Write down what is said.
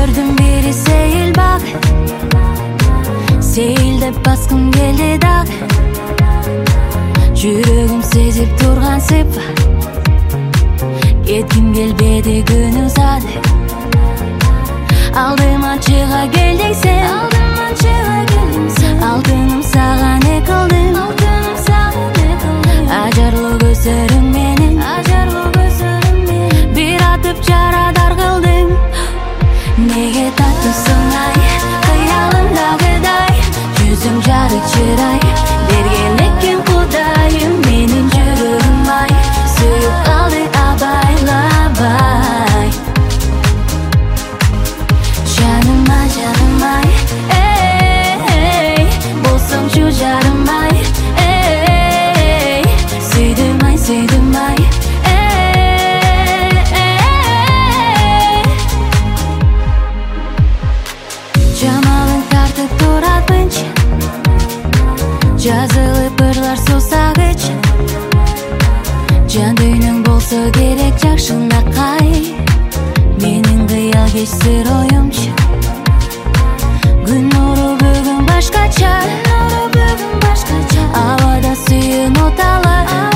көрдüm biri сейіл бақ, сейілдеп басқым келді дағы. Жүрегім сезіп тұрған сипа, кеткім келбеді күн ұзады. Алдыма шыға келдің сен, алтыным саған екілдім. Ажарлы көздерің менің, бір атып жарадар қылдым. Неге таптысың ай, қиялымдағыдай, жүзің жарық шырай, берген екен құдайым менің жүрегім ай, сүйіп қалды абайлабай. Жаныма жаным ай, ей, болсаңшы жарым ай, ей, сүйдім ай, сүйдім ай, ей. Жамалың тартып тұратынша, жазылып ырлар сусағыч. Жан дүйнің болса керек жақшына қай, менің қиял кешсір ойымша. Күн нұры бүгін башқача, ауада сүйін оталы.